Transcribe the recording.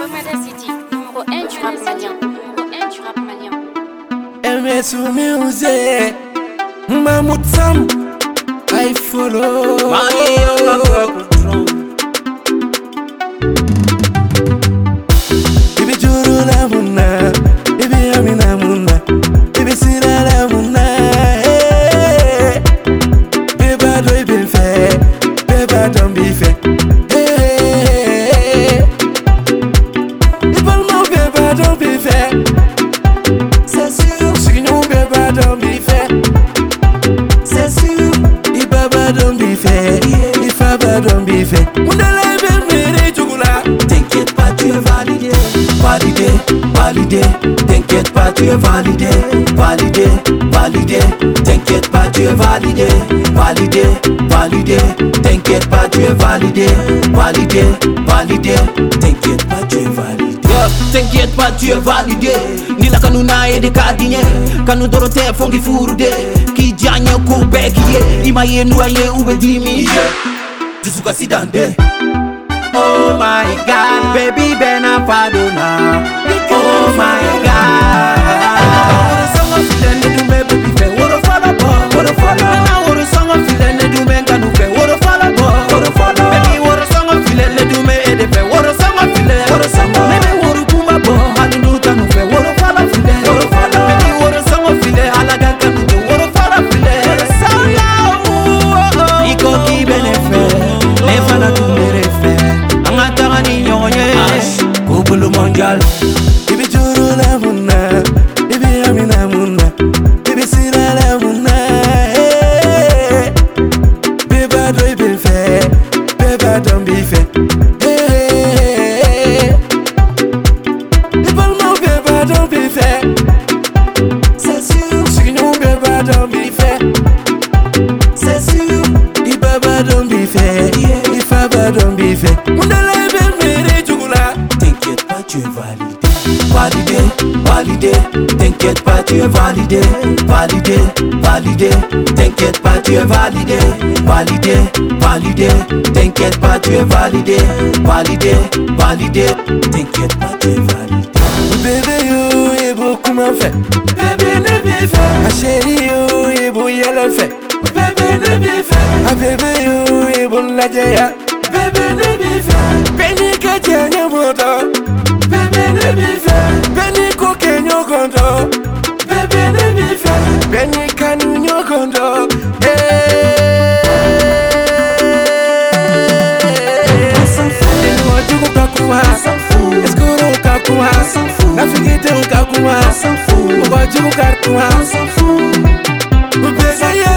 City, numéro 1 du rap malien. Numéro 1 du rap malien. MS Music, Mahmoud Sam, I follow. Ibi juru la muna, ibi amina muna, ibi sira la muna. Beba do ibi fe, beba don't be fe. Ibal mo beba don't be fe. C'est sûr, si nous beba don't be fe. C'est sûr, ibaba don't be fe, ifaba don't be fe. Mundala ibi mere chukula. T'inquiète pas, tu es validé, validé, validé. T'inquiète pas, tu es validé, validé, validé. T'inquiète pas, tu es validé, validé, validé. T'inquiète pas, tu es validé, validé, validé. T'inquiète pas, tu es validé. T'inquiète pas, tu es validé. Ni la kanuna e de kadinye, kanu dorote fongi furude. Ki janye ko bekiye, imaye nuaye ube dimi. Jisuka sidande. Oh my God, baby Bena Padona. Oh my God. Song of feeling do me baby fe. What a follow, what a follow. Now what a song of feeling do me ganu fe. What a follow, what a follow. Baby what a song of feeling do me ede fe. What a song of feeling, what a song. Baby what a kuma bo. Hallelujah ganu fe. What a follow feeling, what a follow. Baby what a song of feeling. Halaga ganu do. What a follow feeling. What a song now. Iko ki benefe. Never na tu merefe. Kubulu mondial. Ibi juru la muna, ibi amina muna, ibi sira la muna. Beba do ibi fe, beba don't be fe. Ibal mo beba don't be fe. C'est sûr, si nous beba don't be fe. C'est sûr, ibaba don't be fe, ifaba don't be fe. Mundala ibi mere chukula. T'inquiète pas, tu es validé, validé, validé. T'inquiète pas, tu es validé, validé, validé. T'inquiète pas, tu es validé, validé, validé. T'inquiète pas, tu es validé, validé, validé. T'inquiète pas, tu es validé. Bébé yo e beaucoup m'en fait. Bébé ne bien fait. Ma chérie yo e beau yelle fait. Bébé ne bien fait. A bébé yo e bon la jaya. Bébé ne bien fait. Beni ka tianya moto. Bébé ne bien fait. Beni ko kenyo kondo. Bébé ne bien fait. Beni kanu nyo kondo. Nafigite ukakuma, ubaji ukakuma,